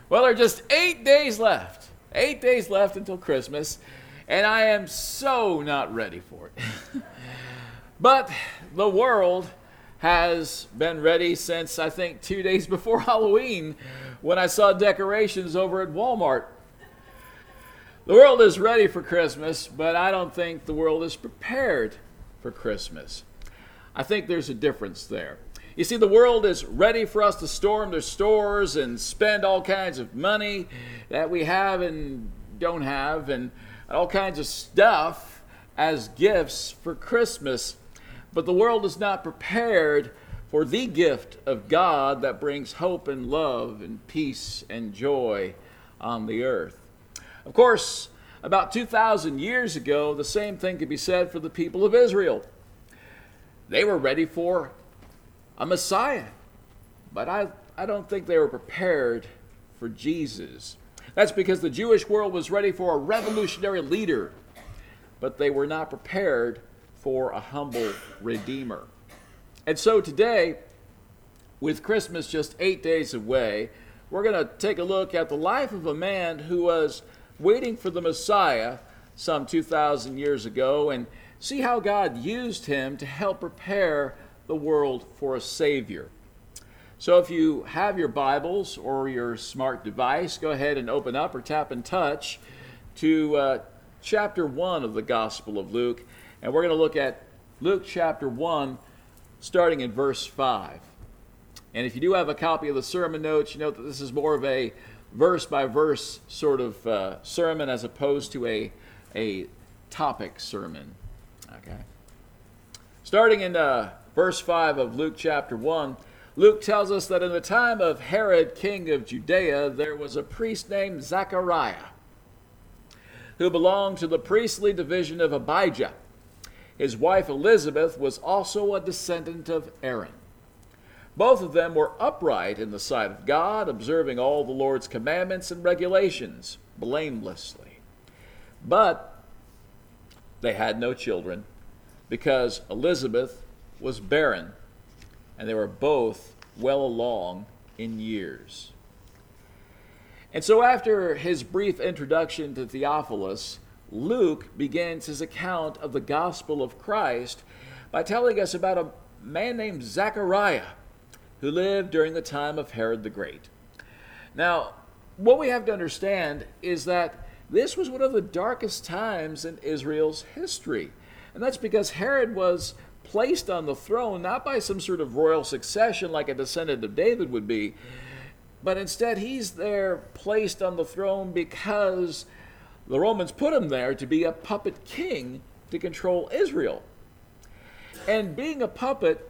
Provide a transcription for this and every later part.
Well, there are just 8 days left. 8 days left until Christmas, and I am so not ready for it. But the world has been ready since, I think, 2 days before Halloween when I saw decorations over at Walmart. The world is ready for Christmas, but I don't think the world is prepared for Christmas. I think there's a difference there. You see, the world is ready for us to storm their stores and spend all kinds of money that we have and don't have, and all kinds of stuff as gifts for Christmas. But the world is not prepared for the gift of God that brings hope and love and peace and joy on the earth. Of course, about 2,000 years ago, the same thing could be said for the people of Israel. They were ready for a Messiah, but I don't think they were prepared for Jesus. That's because the Jewish world was ready for a revolutionary leader, but they were not prepared for a humble Redeemer. And so today, with Christmas just 8 days away, we're going to take a look at the life of a man who was waiting for the Messiah some 2,000 years ago and see how God used him to help prepare the world for a Savior. So if you have your Bibles or your smart device, go ahead and open up or tap and touch to chapter 1 of the Gospel of Luke. And we're going to look at Luke chapter 1, starting in verse 5. And if you do have a copy of the sermon notes, you know that this is more of a verse-by-verse sort of sermon as opposed to a topic sermon. Okay. Starting in verse 5 of Luke chapter 1, Luke tells us that in the time of Herod, king of Judea, there was a priest named Zechariah who belonged to the priestly division of Abijah. His wife Elizabeth was also a descendant of Aaron. Both of them were upright in the sight of God, observing all the Lord's commandments and regulations blamelessly. But they had no children because Elizabeth was barren, and they were both well along in years. And so after his brief introduction to Theophilus, Luke begins his account of the gospel of Christ by telling us about a man named Zechariah who lived during the time of Herod the Great. Now, what we have to understand is that this was one of the darkest times in Israel's history. And that's because Herod was placed on the throne not by some sort of royal succession like a descendant of David would be, but instead he's there placed on the throne because the Romans put him there to be a puppet king to control Israel. And being a puppet,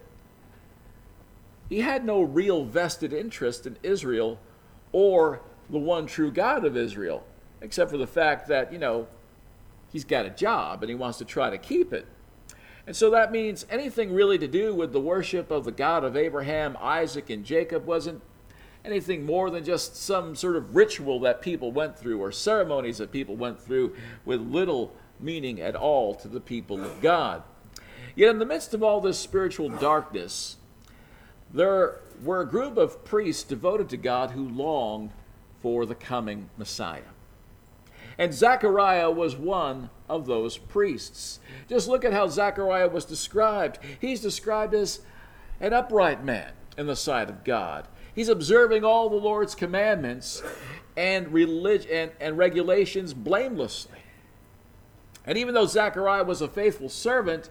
he had no real vested interest in Israel or the one true God of Israel, except for the fact that, he's got a job and he wants to try to keep it. And so that means anything really to do with the worship of the God of Abraham, Isaac, and Jacob wasn't anything more than just some sort of ritual that people went through or ceremonies that people went through with little meaning at all to the people of God. Yet in the midst of all this spiritual darkness, there were a group of priests devoted to God who longed for the coming Messiah. And Zechariah was one of those priests. Just look at how Zechariah was described. He's described as an upright man in the sight of God. He's observing all the Lord's commandments and religion and regulations blamelessly. And even though Zechariah was a faithful servant,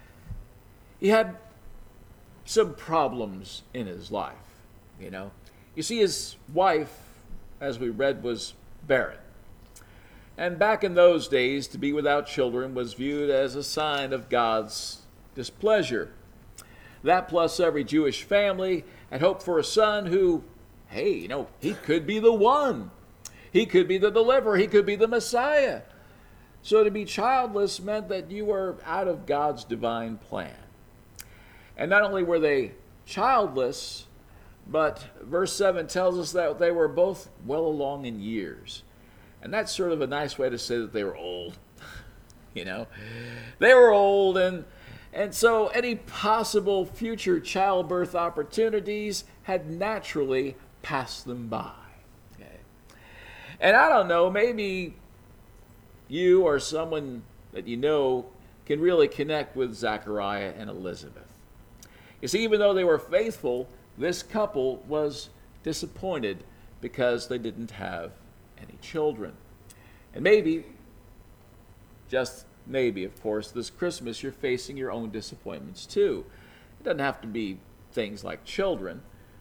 he had some problems in his life. You see, his wife, as we read, was barren. And back in those days, to be without children was viewed as a sign of God's displeasure. That plus every Jewish family had hoped for a son who, he could be the one. He could be the deliverer. He could be the Messiah. So to be childless meant that you were out of God's divine plan. And not only were they childless, but verse 7 tells us that they were both well along in years. And that's sort of a nice way to say that they were old. They were old, and so any possible future childbirth opportunities had naturally passed them by. Okay. And I don't know, maybe you or someone that you know can really connect with Zachariah and Elizabeth. You see, even though they were faithful, this couple was disappointed because they didn't have any children. And maybe, just maybe, of course, this Christmas you're facing your own disappointments too. It doesn't have to be things like children,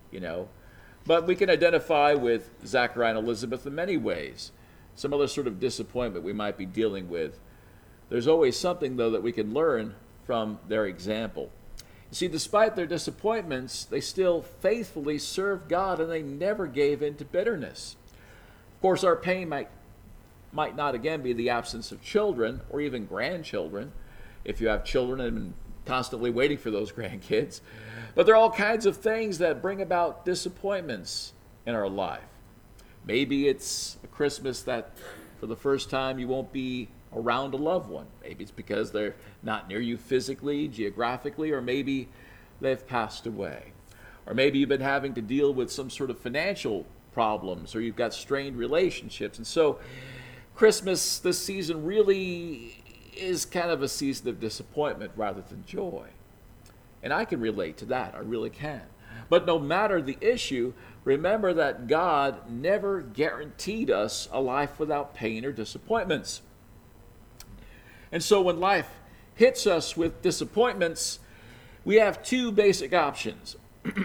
but we can identify with Zachariah and Elizabeth in many ways. Some other sort of disappointment we might be dealing with. There's always something, though, that we can learn from their example. You see, despite their disappointments, they still faithfully served God, and they never gave in to bitterness. Of course, our pain might not again be the absence of children or even grandchildren, if you have children and been constantly waiting for those grandkids. But there are all kinds of things that bring about disappointments in our life. Maybe it's a Christmas that for the first time you won't be around a loved one. Maybe it's because they're not near you physically, geographically, or maybe they've passed away. Or maybe you've been having to deal with some sort of financial problems, or you've got strained relationships. And so Christmas this season really is kind of a season of disappointment rather than joy. And I can relate to that. I really can. But no matter the issue, remember that God never guaranteed us a life without pain or disappointments. And so when life hits us with disappointments, we have two basic options.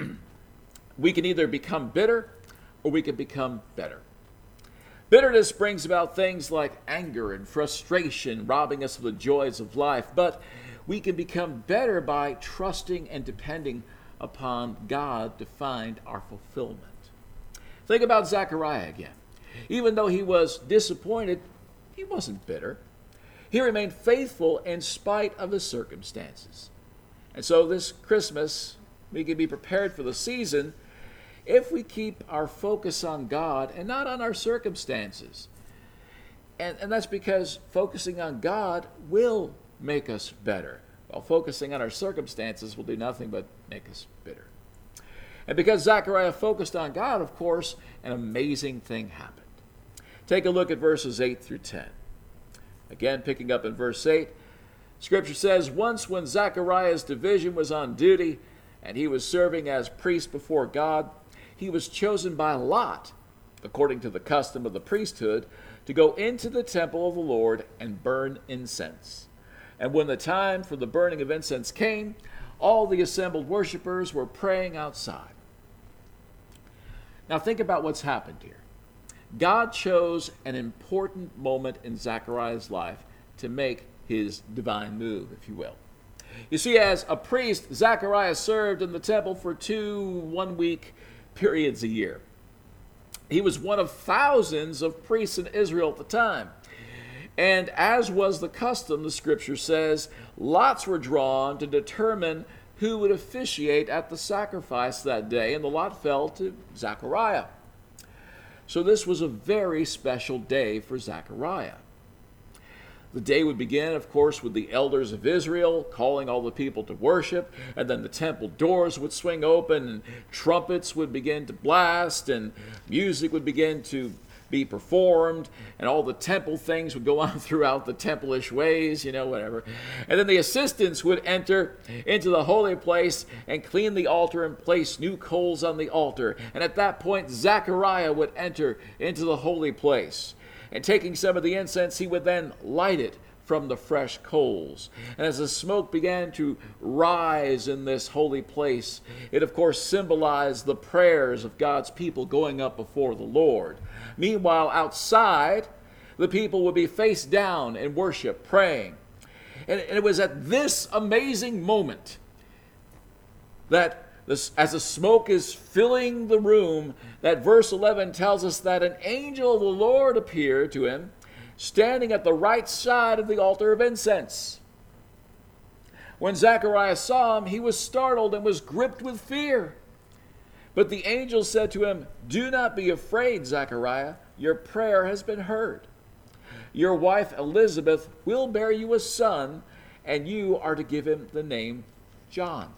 We can either become bitter or we can become better. Bitterness brings about things like anger and frustration, robbing us of the joys of life. But we can become better by trusting and depending upon God to find our fulfillment. Think about Zechariah again. Even though he was disappointed, he wasn't bitter. He remained faithful in spite of the circumstances. And so this Christmas, we can be prepared for the season if we keep our focus on God and not on our circumstances. And that's because focusing on God will make us better, while focusing on our circumstances will do nothing but make us bitter. And because Zechariah focused on God, of course, an amazing thing happened. Take a look at verses 8 through 10. Again, picking up in verse 8, Scripture says, "Once when Zechariah's division was on duty, and he was serving as priest before God, he was chosen by lot, according to the custom of the priesthood, to go into the temple of the Lord and burn incense. And when the time for the burning of incense came, all the assembled worshipers were praying outside." Now think about what's happened here. God chose an important moment in Zechariah's life to make his divine move, if you will. You see, as a priest, Zechariah served in the temple for 2 one-week periods a year. He was one of thousands of priests in Israel at the time. And as was the custom, the Scripture says, lots were drawn to determine who would officiate at the sacrifice that day, and the lot fell to Zechariah. So this was a very special day for Zechariah. The day would begin, of course, with the elders of Israel calling all the people to worship, and then the temple doors would swing open, and trumpets would begin to blast, and music would begin to be performed, and all the temple things would go on throughout the temple-ish ways, whatever. And then the assistants would enter into the holy place and clean the altar and place new coals on the altar. And at that point, Zechariah would enter into the holy place. And taking some of the incense, he would then light it from the fresh coals. And as the smoke began to rise in this holy place, it of course symbolized the prayers of God's people going up before the Lord. Meanwhile, outside, the people would be face down in worship, praying. And it was at this amazing moment that as the smoke is filling the room, that verse 11 tells us that an angel of the Lord appeared to him, standing at the right side of the altar of incense. When Zechariah saw him, he was startled and was gripped with fear. But the angel said to him, "Do not be afraid, Zechariah. Your prayer has been heard. Your wife Elizabeth will bear you a son, and you are to give him the name John."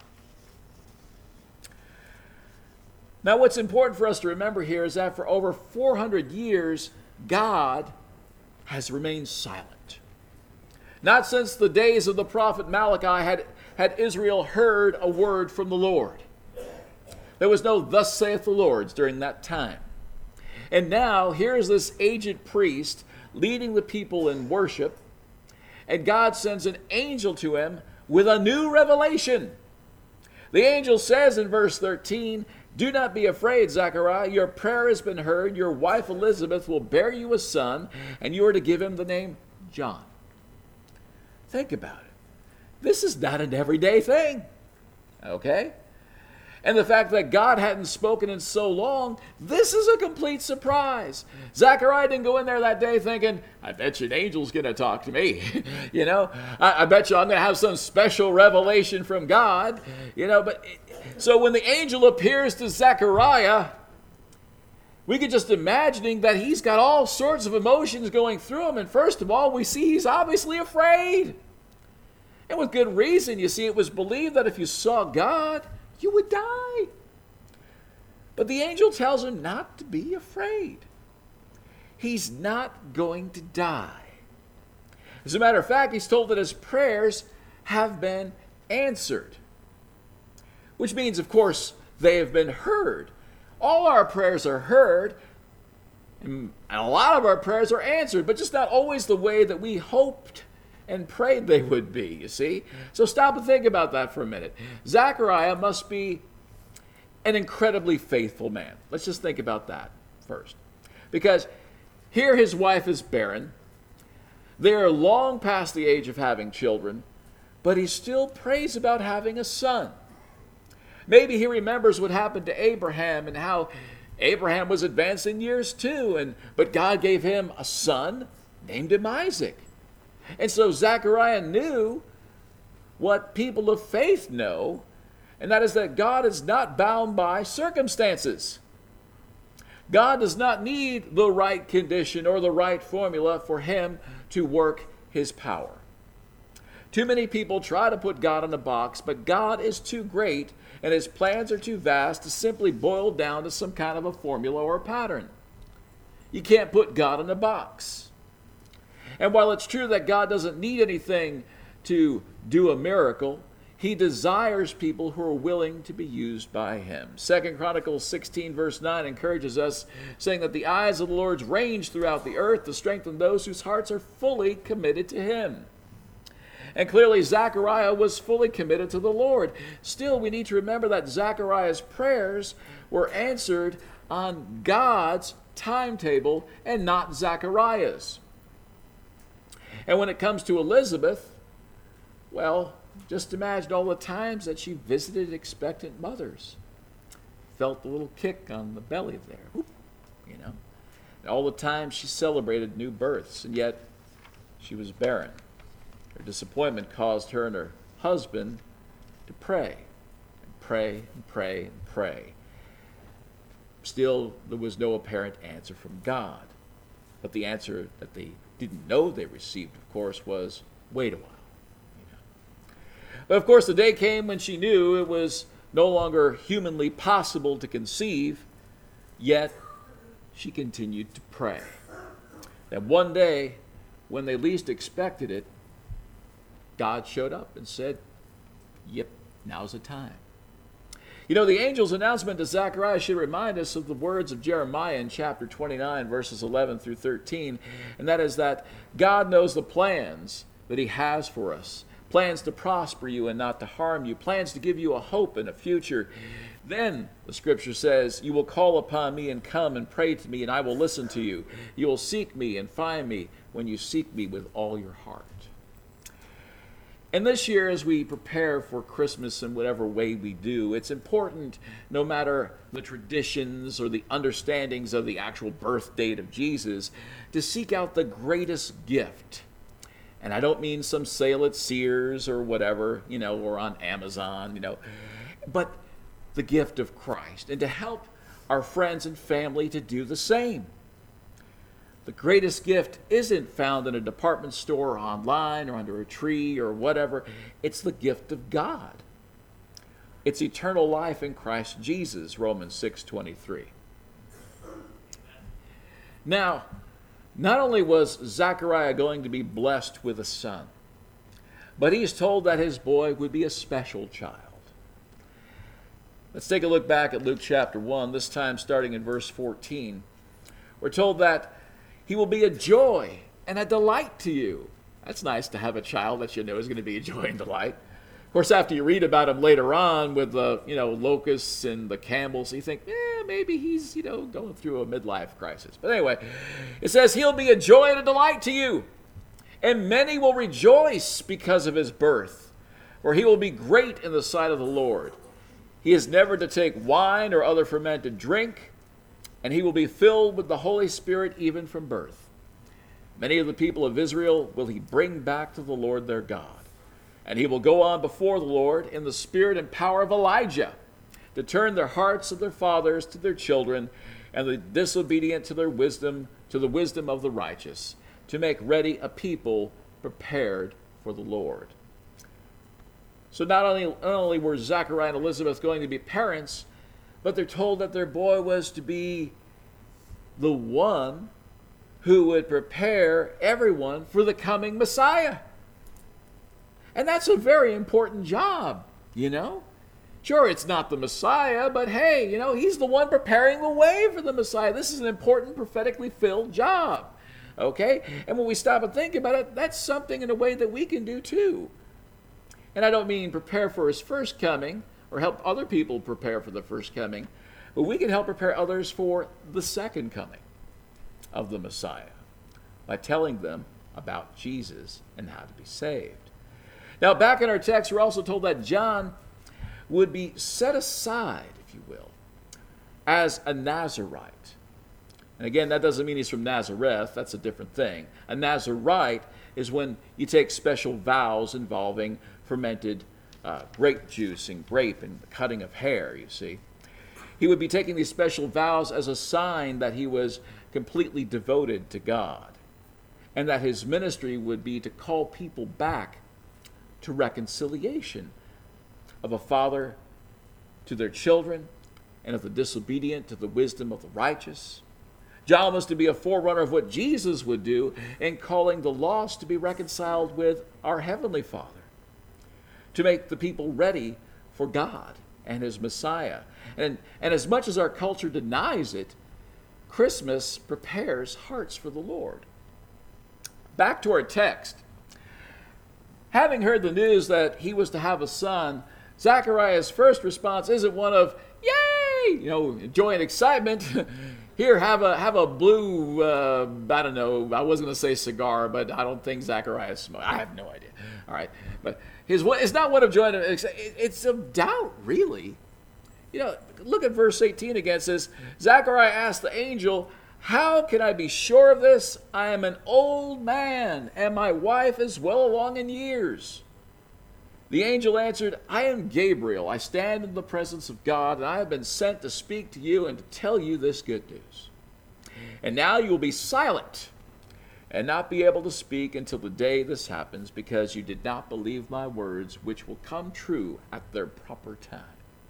Now, what's important for us to remember here is that for over 400 years, God has remained silent. Not since the days of the prophet Malachi had Israel heard a word from the Lord. There was no "thus saith the Lord" during that time. And now, here's this aged priest leading the people in worship, and God sends an angel to him with a new revelation. The angel says in verse 13, "Do not be afraid, Zechariah. Your prayer has been heard. Your wife Elizabeth will bear you a son, and you are to give him the name John." Think about it. This is not an everyday thing. Okay? And the fact that God hadn't spoken in so long, this is a complete surprise. Zechariah didn't go in there that day thinking, "I bet you an angel's going to talk to me." I bet you I'm going to have some special revelation from God. So when the angel appears to Zechariah, we could just imagining that he's got all sorts of emotions going through him. And first of all, we see he's obviously afraid. And with good reason. You see, it was believed that if you saw God, you would die. But the angel tells him not to be afraid. He's not going to die. As a matter of fact, he's told that his prayers have been answered. Which means, of course, they have been heard. All our prayers are heard, and a lot of our prayers are answered, but just not always the way that we hoped and prayed they would be, you see? So stop and think about that for a minute. Zechariah must be an incredibly faithful man. Let's just think about that first. Because here his wife is barren. They are long past the age of having children, but he still prays about having a son. Maybe he remembers what happened to Abraham and how Abraham was advanced in years too, but God gave him a son, named him Isaac. And so Zechariah knew what people of faith know, and that is that God is not bound by circumstances. God does not need the right condition or the right formula for him to work his power. Too many people try to put God in a box, but God is too great and his plans are too vast to simply boil down to some kind of a formula or a pattern. You can't put God in a box. And while it's true that God doesn't need anything to do a miracle, he desires people who are willing to be used by him. 2 Chronicles 16 verse 9 encourages us, saying that the eyes of the Lord range throughout the earth to strengthen those whose hearts are fully committed to him. And clearly Zechariah was fully committed to the Lord. Still, we need to remember that Zechariah's prayers were answered on God's timetable and not Zechariah's. And when it comes to Elizabeth, well, just imagine all the times that she visited expectant mothers. Felt the little kick on the belly there. Whoop, And all the times she celebrated new births, and yet she was barren. Her disappointment caused her and her husband to pray and pray and pray and pray. Still, there was no apparent answer from God. But the answer that they didn't know they received, of course, was wait a while. But of course, the day came when she knew it was no longer humanly possible to conceive, yet she continued to pray. That one day, when they least expected it, God showed up and said, yep, now's the time. The angel's announcement to Zechariah should remind us of the words of Jeremiah in chapter 29, verses 11 through 13, and that is that God knows the plans that he has for us, plans to prosper you and not to harm you, plans to give you a hope and a future. Then, the scripture says, you will call upon me and come and pray to me, and I will listen to you. You will seek me and find me when you seek me with all your heart. And this year, as we prepare for Christmas in whatever way we do, it's important, no matter the traditions or the understandings of the actual birth date of Jesus, to seek out the greatest gift. And I don't mean some sale at Sears or whatever, or on Amazon, but the gift of Christ, and to help our friends and family to do the same. The greatest gift isn't found in a department store or online or under a tree or whatever. It's the gift of God. It's eternal life in Christ Jesus, Romans 6:23. Now, Not only was Zechariah going to be blessed with a son, but he's told that his boy would be a special child. Let's take a look back at Luke chapter 1, this time starting in verse 14. We're told that he will be a joy and a delight to you. That's nice to have a child that you know is going to be a joy and delight. Of course, after you read about him later on with the locusts and the camels, you think, maybe he's going through a midlife crisis. But anyway, it says he'll be a joy and a delight to you, and many will rejoice because of his birth, for he will be great in the sight of the Lord. He is never to take wine or other fermented drink, and he will be filled with the Holy Spirit even from birth. Many of the people of Israel will he bring back to the Lord their God. And he will go on before the Lord in the spirit and power of Elijah, to turn their hearts of their fathers to their children, and the disobedient to the wisdom of the righteous, to make ready a people prepared for the Lord. So not only were Zechariah and Elizabeth going to be parents, but they're told that their boy was to be the one who would prepare everyone for the coming Messiah. And that's a very important job, Sure, it's not the Messiah, but hey, he's the one preparing the way for the Messiah. This is an important prophetically filled job, okay? And when we stop and think about it, that's something in a way that we can do too. And I don't mean prepare for his first coming or help other people prepare for the first coming, but we can help prepare others for the second coming of the Messiah by telling them about Jesus and how to be saved. Now, back in our text, we're also told that John would be set aside, if you will, as a Nazirite. And again, that doesn't mean he's from Nazareth. That's a different thing. A Nazirite is when you take special vows involving fermented grape juice and grape and the cutting of hair, you see. He would be taking these special vows as a sign that he was completely devoted to God, and that his ministry would be to call people back to reconciliation of a father to their children, and of the disobedient to the wisdom of the righteous. John was to be a forerunner of what Jesus would do in calling the lost to be reconciled with our Heavenly Father, to make the people ready for God and his Messiah. And as much as our culture denies it, Christmas prepares hearts for the Lord. Back to our text. Having heard the news that he was to have a son, Zechariah's first response isn't one of, yay, joy and excitement. Here, have a blue, I don't know, I was going to say cigar, but I don't think Zechariah smoked. I have no idea. All right. But it's not one of joy, it's of doubt, really. Look at verse 18 again. It says, Zechariah asked the angel, how can I be sure of this? I am an old man, and my wife is well along in years. The angel answered, I am Gabriel. I stand in the presence of God, and I have been sent to speak to you and to tell you this good news. And now you will be silent and not be able to speak until the day this happens, because you did not believe my words, which will come true at their proper time.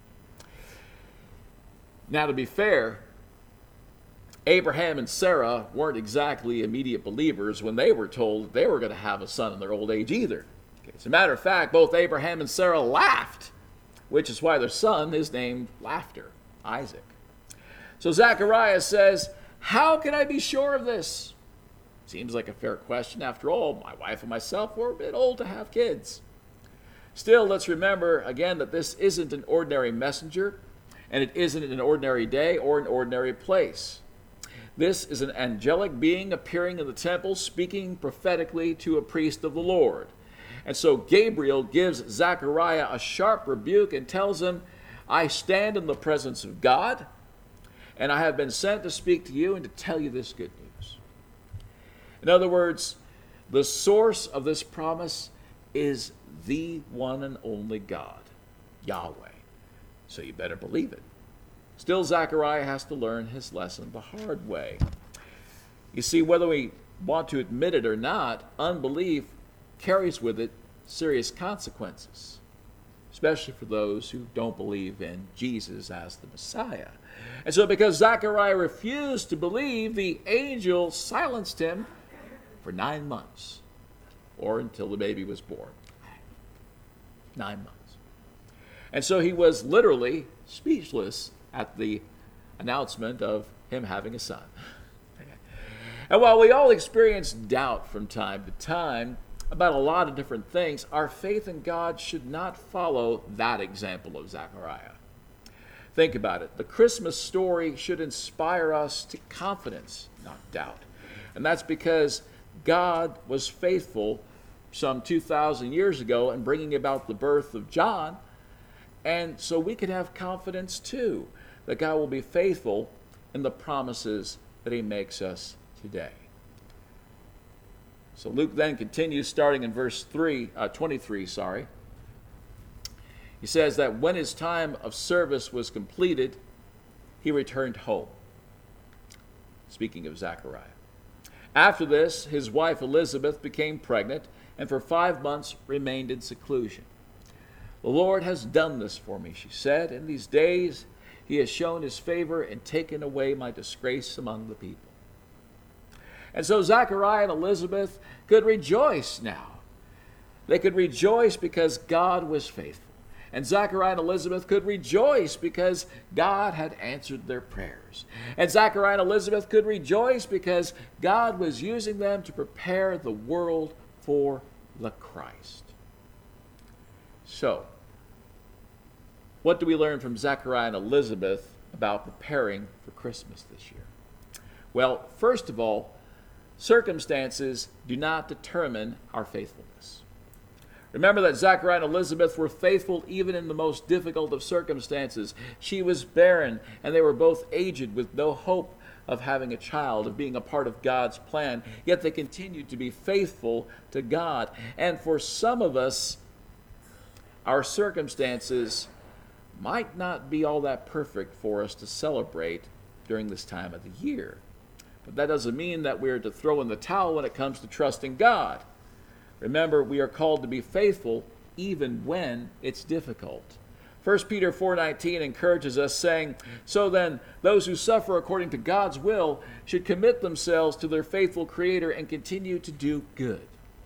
Now, to be fair, Abraham and Sarah weren't exactly immediate believers when they were told they were going to have a son in their old age either. Okay, as a matter of fact, both Abraham and Sarah laughed, which is why their son is named Laughter, Isaac. So Zechariah says, how can I be sure of this? Seems like a fair question. After all, my wife and myself were a bit old to have kids. Still, let's remember again that this isn't an ordinary messenger, and it isn't an ordinary day or an ordinary place. This is an angelic being appearing in the temple, speaking prophetically to a priest of the Lord. And so Gabriel gives Zechariah a sharp rebuke and tells him, I stand in the presence of God, and I have been sent to speak to you and to tell you this good news. In other words, the source of this promise is the one and only God, Yahweh. So you better believe it. Still, Zechariah has to learn his lesson the hard way. You see, whether we want to admit it or not, unbelief carries with it serious consequences. especially for those who don't believe in Jesus as the Messiah. And so because Zechariah refused to believe, the angel silenced him for 9 months, or until the baby was born. 9 months. And so he was literally speechless at the announcement of him having a son. And while we all experience doubt from time to time about a lot of different things, our faith in God should not follow that example of Zechariah. Think about it. The Christmas story should inspire us to confidence, not doubt. And that's because God was faithful some 2,000 years ago in bringing about the birth of John. And so we can have confidence too that God will be faithful in the promises that he makes us today. So Luke then continues starting in verse 23. He says that when his time of service was completed, he returned home. Speaking of Zechariah. After this, his wife Elizabeth became pregnant and for 5 months remained in seclusion. The Lord has done this for me, she said. In these days he has shown his favor and taken away my disgrace among the people. And so Zechariah and Elizabeth could rejoice now. They could rejoice because God was faithful. And Zechariah and Elizabeth could rejoice because God had answered their prayers. And Zechariah and Elizabeth could rejoice because God was using them to prepare the world for the Christ. So, what do we learn from Zechariah and Elizabeth about preparing for Christmas this year? Well, first of all, circumstances do not determine our faithfulness. Remember that Zechariah and Elizabeth were faithful even in the most difficult of circumstances. She was barren, and they were both aged with no hope of having a child, of being a part of God's plan. Yet they continued to be faithful to God. And for some of us, our circumstances might not be all that perfect for us to celebrate during this time of the year. But that doesn't mean that we're to throw in the towel when it comes to trusting God. Remember, we are called to be faithful even when it's difficult. 1 Peter 4:19 encourages us, saying, "So then, those who suffer according to God's will should commit themselves to their faithful Creator and continue to do good."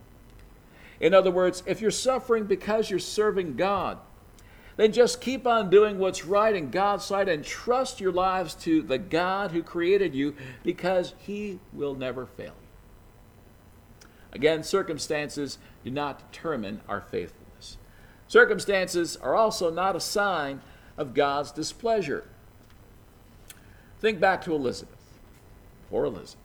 In other words, if you're suffering because you're serving God, then just keep on doing what's right in God's sight and trust your lives to the God who created you, because he will never fail you. Again, circumstances do not determine our faithfulness. Circumstances are also not a sign of God's displeasure. Think back to Elizabeth. Poor Elizabeth.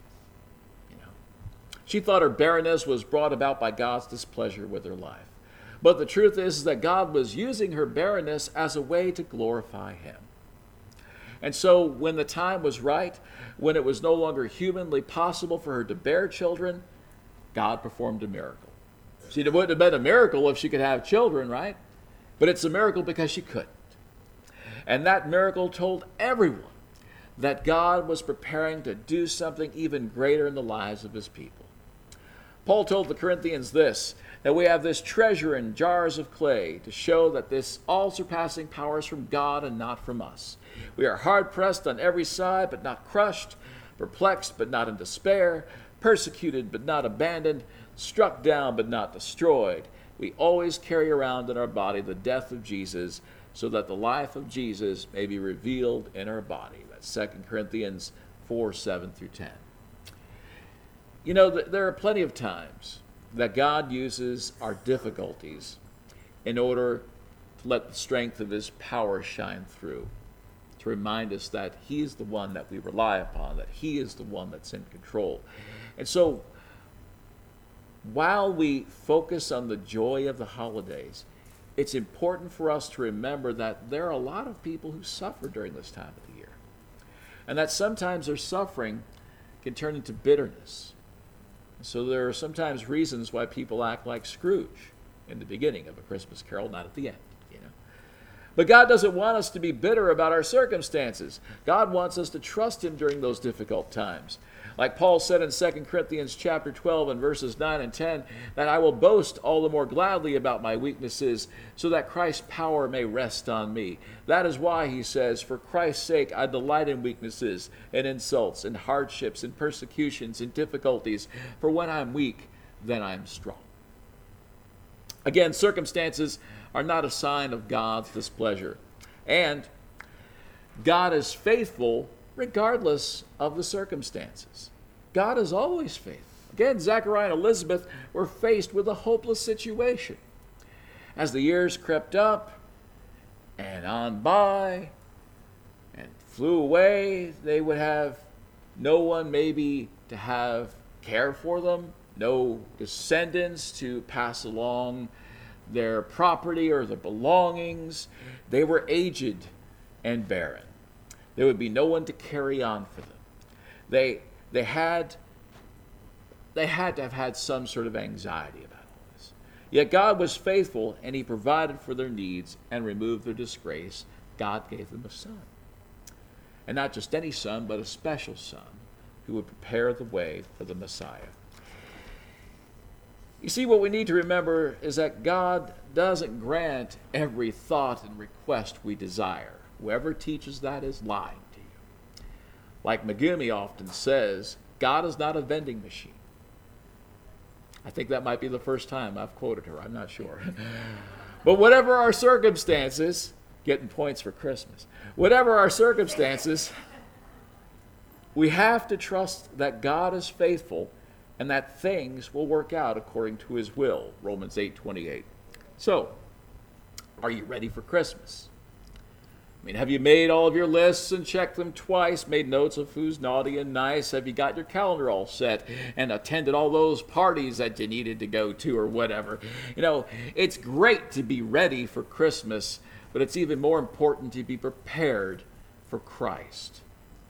She thought her barrenness was brought about by God's displeasure with her life. But the truth is that God was using her barrenness as a way to glorify him. And so when the time was right, when it was no longer humanly possible for her to bear children, God performed a miracle. See, it wouldn't have been a miracle if she could have children, right? But it's a miracle because she couldn't. And that miracle told everyone that God was preparing to do something even greater in the lives of his people. Paul told the Corinthians this, that we have this treasure in jars of clay to show that this all-surpassing power is from God and not from us. We are hard-pressed on every side, but not crushed, perplexed, but not in despair, persecuted, but not abandoned, struck down, but not destroyed. We always carry around in our body the death of Jesus, so that the life of Jesus may be revealed in our body. That's 2 Corinthians 4:7-10. You know, there are plenty of times that God uses our difficulties in order to let the strength of his power shine through, to remind us that he is the one that we rely upon, that he is the one that's in control. And so, while we focus on the joy of the holidays, it's important for us to remember that there are a lot of people who suffer during this time of the year. And that sometimes their suffering can turn into bitterness. So there are sometimes reasons why people act like Scrooge in the beginning of A Christmas Carol, not at the end. But God doesn't want us to be bitter about our circumstances. God wants us to trust him during those difficult times. Like Paul said in 2 Corinthians chapter 12 and verses 9 and 10, that I will boast all the more gladly about my weaknesses, so that Christ's power may rest on me. That is why, he says, for Christ's sake I delight in weaknesses and insults and hardships and persecutions and difficulties. For when I'm weak, then I'm strong. Again, circumstances are not a sign of God's displeasure. And God is faithful regardless of the circumstances. God is always faithful. Again, Zechariah and Elizabeth were faced with a hopeless situation. As the years crept up and on by and flew away, they would have no one maybe to have care for them, no descendants to pass along their property or their belongings. They were aged and barren. There would be no one to carry on for them. They had to have had some sort of anxiety about all this. Yet God was faithful, and he provided for their needs and removed their disgrace. God gave them a son. And not just any son, but a special son who would prepare the way for the Messiah. You see, what we need to remember is that God doesn't grant every thought and request we desire. Whoever teaches that is lying to you. Like Megumi often says, God is not a vending machine. I think that might be the first time I've quoted her. I'm not sure. But whatever our circumstances, getting points for Christmas, whatever our circumstances, we have to trust that God is faithful and that things will work out according to his will. Romans 8:28. So, are you ready for Christmas? I mean, have you made all of your lists and checked them twice, made notes of who's naughty and nice? Have you got your calendar all set and attended all those parties that you needed to go to or whatever? You know, it's great to be ready for Christmas, but it's even more important to be prepared for Christ.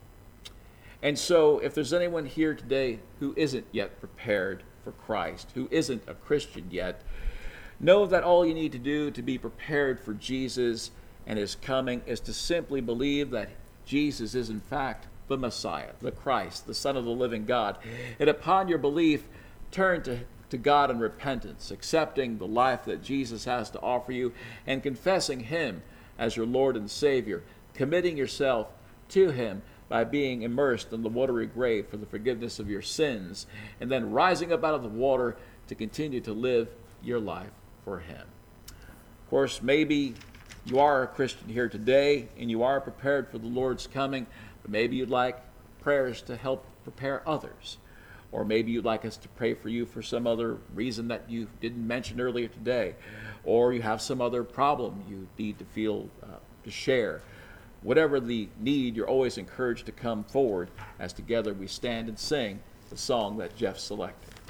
And so, if there's anyone here today who isn't yet prepared for Christ, who isn't a Christian yet, know that all you need to do to be prepared for Jesus and his coming is to simply believe that Jesus is in fact the Messiah, the Christ, the Son of the living God. And upon your belief, turn to God in repentance, accepting the life that Jesus has to offer you and confessing him as your Lord and Savior, committing yourself to him by being immersed in the watery grave for the forgiveness of your sins, and then rising up out of the water to continue to live your life for him. Of course, maybe you are a Christian here today and you are prepared for the Lord's coming, but maybe you'd like prayers to help prepare others. Or maybe you'd like us to pray for you for some other reason that you didn't mention earlier today. Or you have some other problem you need to share. Whatever the need, you're always encouraged to come forward as together we stand and sing the song that Jeff selected.